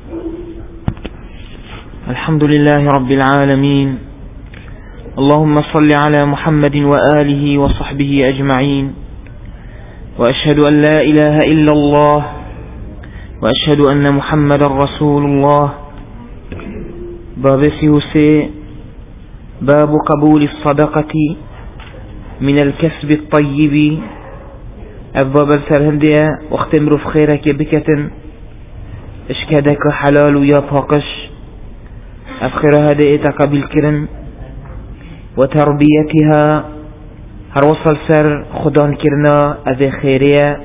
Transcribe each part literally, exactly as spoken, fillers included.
الحمد لله رب العالمين. اللهم صل على محمد وآله وصحبه أجمعين، وأشهد أن لا إله إلا الله، وأشهد أن محمد رسول الله. باب سيوسي باب قبول الصدقة من الكسب الطيب. أبواب السرهندية واختمر في خيرك بكة اشكدك حلال يا فاقش أفخر هذا قبل كرن وتربيتها هروصل سر خدان كرنا أذي خيرية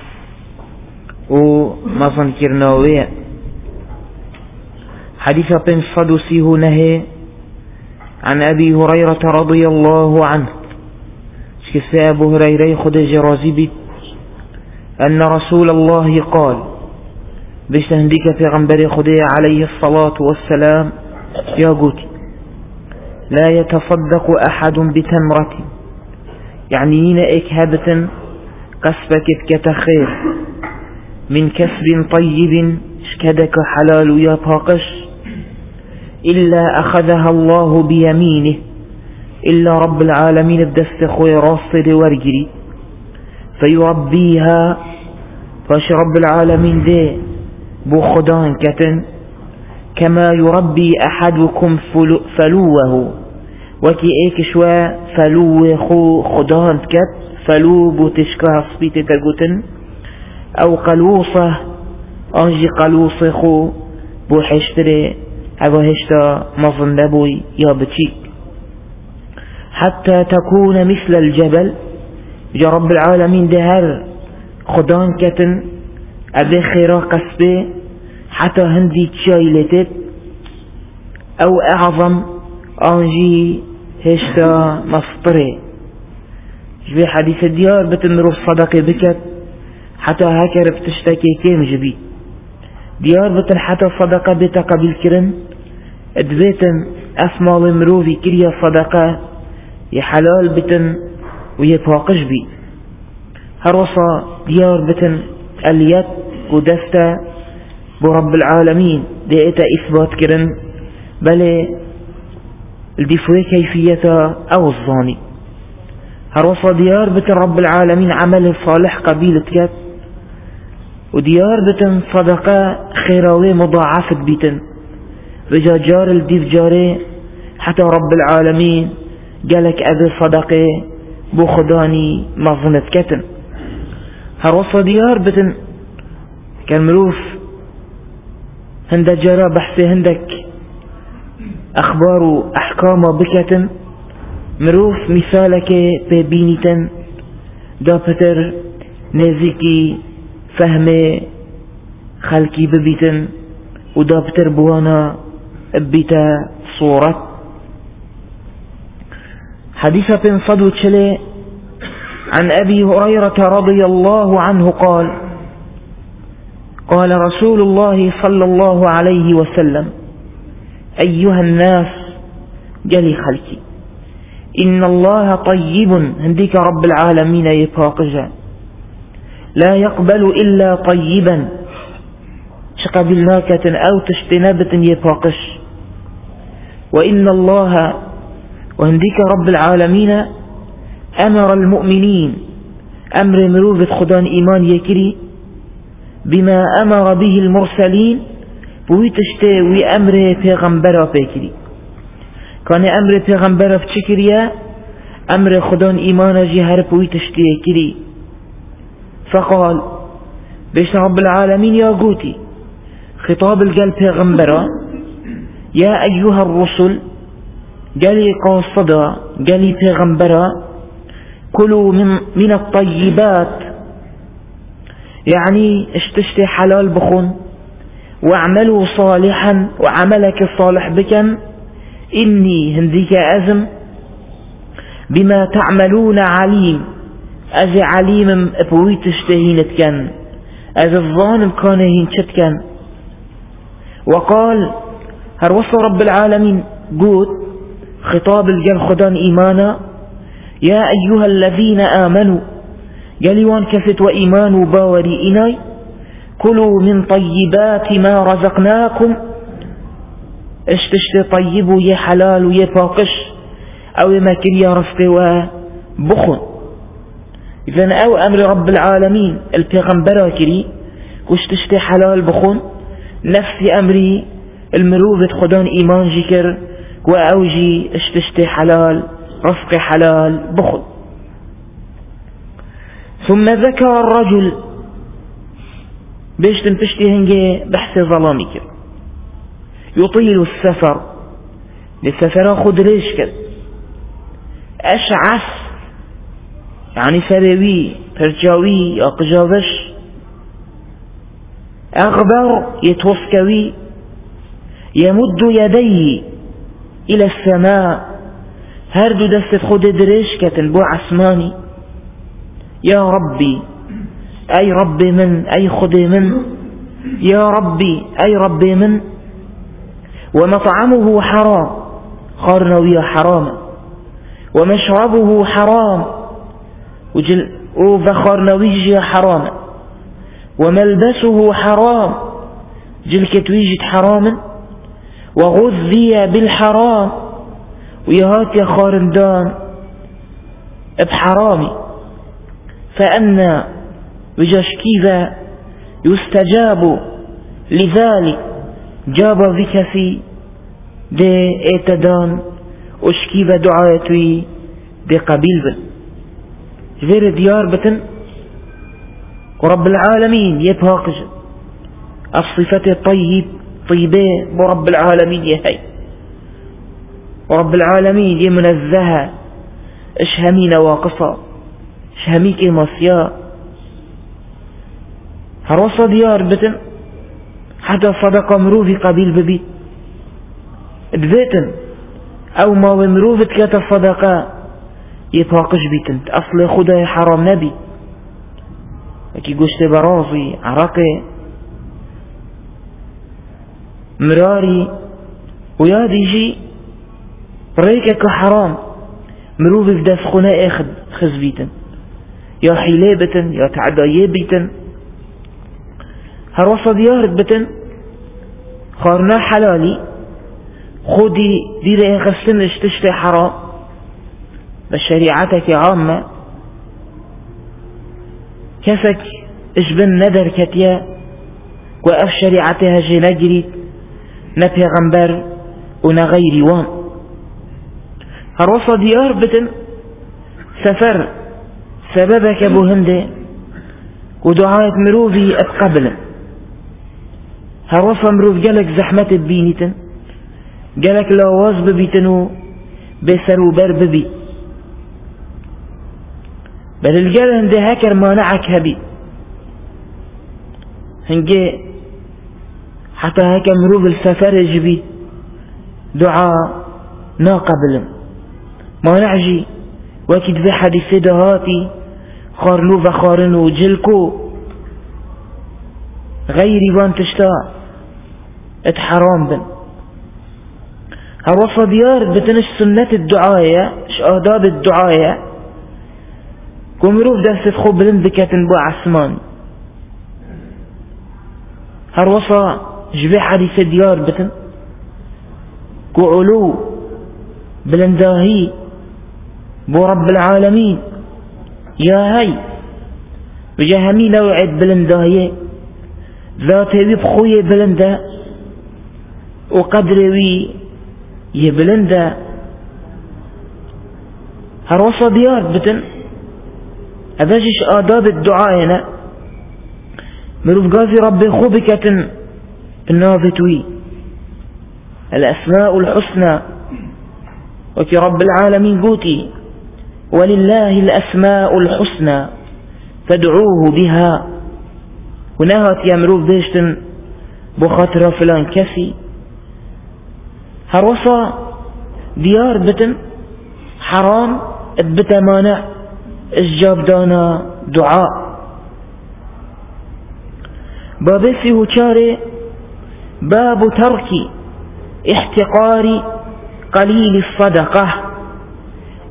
ومظن كرناوية. حديث بن صدوسي هنا عن أبي هريرة رضي الله عنه شكسي أبو هريرة خد جرازي بيت أن رسول الله قال بشتهندك في غنبري خدي عليه الصلاة والسلام يا قوتي لا يتصدق أحد بتمرة، يعني هنا إكهابة قسبك كتخير من كسب طيب شكدك حلال يا طاقش إلا أخذها الله بيمينه، إلا رب العالمين بدست خوي راصد ورجري فيربيها، فاش رب العالمين دي بخدان كتن كما يربي أحدكم فلوه، وكي ايك شوى فلوه خو خدان كت فلو بوتشكها صبيت تقوتن أو قلوصة أنجي قلوصة خو بوحشتري أبو هشتا مظن لبوي يا بتشيك حتى تكون مثل الجبل. جا رب العالمين دهر خدان كتن أبي خيرا قسبي حتى هندي تشايلتت أو أعظم أنجي هشتا مفطري. جبي حديث الديار بتنروف صدقي بكت حتى هكر بتشتكي كيم جبي ديار بتن حتى صدقة بتا قبل كرن ادبيتن أسمال مروفي كريا صدقة يحلال بتن ويفاقش بي هروصة ديار بتن اليد ودستا برب العالمين ديتا إثبات كرن بل الدفوي كيفية أو الظاني. هروصة ديار بتن رب العالمين عمل صالح قبيلة كت وديار بتن صدقة خيراوي مضاعفة بيتن رجا جار الديف جاري حتى رب العالمين قالك أبي صدقة بخداني مظنة كتن. هروصة ديار بتن كان مروف هند جرى بحثي هندك أخبار أحكام بكتن مروف مثالك ببينيتن دابتر نزيكي فهمي خلقي ببيتن ودابتر بوانا بيتا صورة. حديثة بن صدو تشلي عن أبي هريرة رضي الله عنه قال قال رسول الله صلى الله عليه وسلم أيها الناس جلي خلقي إن الله طيب هنديك رب العالمين يفاقجا لا يقبل إلا طيبا شقبل ناكة أو تشتنابة يفاقش، وإن الله وهنديك رب العالمين أمر المؤمنين أمر مروفة خدان إيمان يكري بما أمر به المرسلين ويتشتي وأمر پیغمبر بكري كان أمر پیغمبر بشكريا أمر خدان إيمان جهر ويتشتي كري. فقال بيش رب العالمين يا قوتي خطاب القلب پیغمبر يا أيها الرسل قالي قاصدا قالي پیغمبر كلوا من, من الطيبات، يعني اشتشتي حلال بخون واعملوا صالحا وعملك الصالح بكم إني هنديك أزم بما تعملون عليم أجي عليم أبوي تشتهينت كان أجي الظالم كان هينشت كان. وقال هروص رب العالمين قوت خطاب الجل خدان إيمانا يا أيها الذين آمنوا قالي وان كفت وإيمان باوري إناي كلوا من طيبات ما رزقناكم، اشتشت طيب ويا حلال ويا باقش أو ما كن يا رزق وبخن. إذن أو أمر رب العالمين البيغمبر كري واشتشت حلال بخن، نفس أمري المروفة خدان إيمان جكر وأوجي اشتشت حلال رزق حلال بخن. ثم ذكر الرجل بيش تنبشتي هنجي بحث ظلامك يطيل السفر لسفر خدريش كد أشعث يعني فريوي فرجاوي أقجاوش أغبر يتوفكوي يمد يديه إلى السماء هردو دست خد دريش كتن بو عسماني يا ربي أي ربي من أي خدي من يا ربي أي ربي من ومطعمه حرام خارنوية حرام ومشربه حرام وجل وفخارنوية حرام وملبسه حرام جل كتويجد حرام وغذي بالحرام ويهات يا خارندان بحرامي فأنا وجاش كيفا يستجاب لذلك جاب بك في دي اتدان وشكيفا دعايتوي دي قبيل بن غير ديار بتن ورب العالمين يبهاقج الصفة الطيب طيبة برب العالمين يهي ورب العالمين يمنزها اشهمي نواقصة اشهميك مصيا هروصة ديار بتن حتى صدقة مروفي قبيل ببي دبيتن او ما ومروفت كتا صدقة يباقش بيتن اصل خدا حرام نبي اكي قشت برازي عرقي مراري وياد يجي ريكك حرام مروفي في دفخنا اخد خز بيتن يا حيلي بتن يا تعدايي بيتن هروصة ديار بتن خارنا حلالي خودي ديري غسلن اشتشتي حرام بشريعتك عامة كفك اشبن ندر كتيا وأف شريعتها جنجري نبي غنبر ونغيري وان هروصة ديار بتن سفر سببك ابو هندي ودعاية مروفي اتقبل هروصة مروف جالك زحمة ببينيتن جالك لواز ببيتنو بسرو بر ببي بل الجال هندي هكر مانعك هبي هنجي حتى هكا مروف السفر جبي دعاء ناقبل ما نعجي وكد في حديث دهاتي خارلو وخارنو جلكو غيري وان تشتاء اتحرام بن هوصى ديار بتنش سنة الدعاية اش آداب الدعاية كمروف دست خو بلند بكاتن بو عسمان هروصى جبي حديث ديار بتن كو علو بلنداهي بو رب العالمين يا هاي وجهمي نوعد بلنداهي ذاتي بخوي بلندا وقدروي يبلندا هروصة ديار بتن هذاش آداب الدعاء هنا مروف قاضي ربي خوبكة النافتوي الأسماء الحسنى وكي رب العالمين قوتي ولله الأسماء الحسنى فادعوه بها ونهت يا مروف ديشتن بخاطر فلان كفي هروصة ديار بتن حرام بتمانع اجاب دانا دعاء بابسي وشاري باب ترك احتقار قليل الصدقة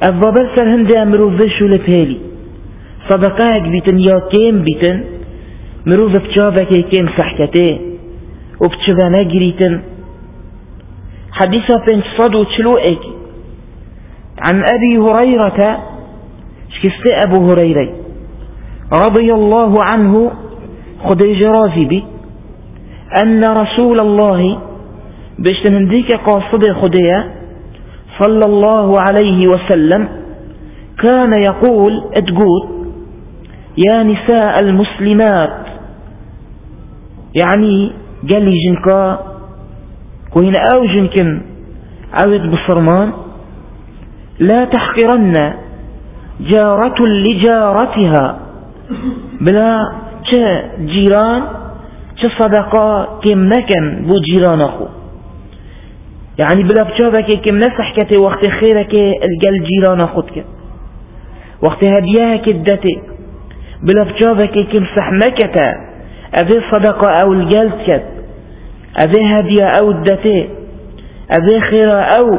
الضبرسر هندي امرو فيشو لبهالي صدقائك بيتن يا كيم بيتن مروف بچاوك كيم سحكته وبچوانا جريتن. حديثة بنت صدو تشلوئك عن أبي هريرة شكست أبو هريرة رضي الله عنه خدي جرازي بي أن رسول الله باشتننديك قاصد خدية صلى الله عليه وسلم كان يقول اتقول يا نساء المسلمات، يعني قال جنكا كوين أو جنكن عود بصرمان لا تحقرن جارة لجارتها بلا چه جيران چه صدقاء كم نكن بو جيران أخو، يعني بلا بچابك كم نسح كتي وقت خيرك الجل جيران أخوتك وقت هدياك الدتي بلا بچابك كم سحمكتا أبي صدقة أو الجل كت أبي هدية أو الدتي أبي خير أو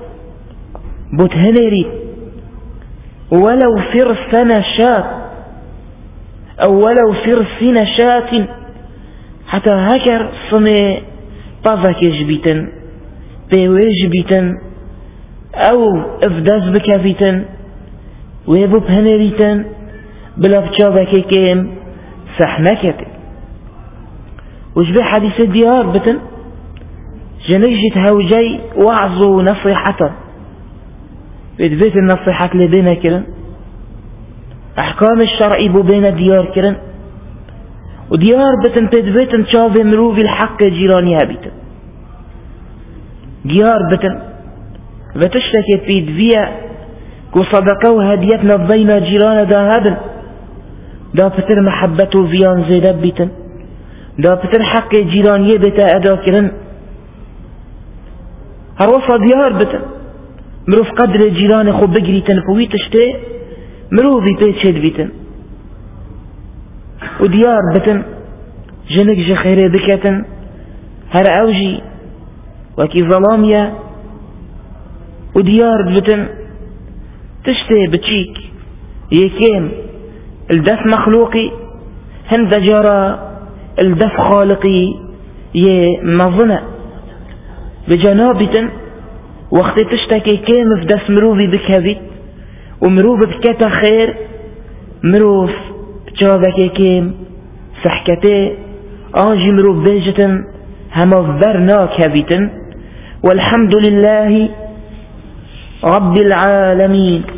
بتهنري ولو فرسنا شات أو ولو فرسنا شات حتى هكر صمي طفك جبيتن بيوي جبيتن أو افداز بكافيتن ويبو بهنريتن بلا بچابك كيم سحنكتي وجبه حديث الديار بتن جنجت هوجي وعظوا نصيحة بيت بيت النصيحة اللي بينا كرن أحكام الشرعي بو بين ديار كرن وديار بتن بيت بيت شاف مروفي الحق جيرانيها بيتن ديار بتن بتشتكي بيت فيها كو صدقوا هديتنا بين جيران دا هدن دا بتر محبته فيان زيدب بيتن دا بتر حق جيرانيه بتا أدا كرن هروصا ديار بتن مروف قدر جيران خو بقريتن فوي تشتي مروفي بيت شد بيتن وديار بتن جنك جخيري بكتن هر أوجي وكي ظلاميا وديار بتن تشتي بتشيك يكيم الدف مخلوقي هند جرى الدف خالقي يه مظنة بجنابتن وقت تشتكي كيم في دس مروفي بكهبت ومروف بكتا خير مروف بجابك كيم سحكتي آجي مروف بيجتن هم برنا كهبتن والحمد لله رب العالمين.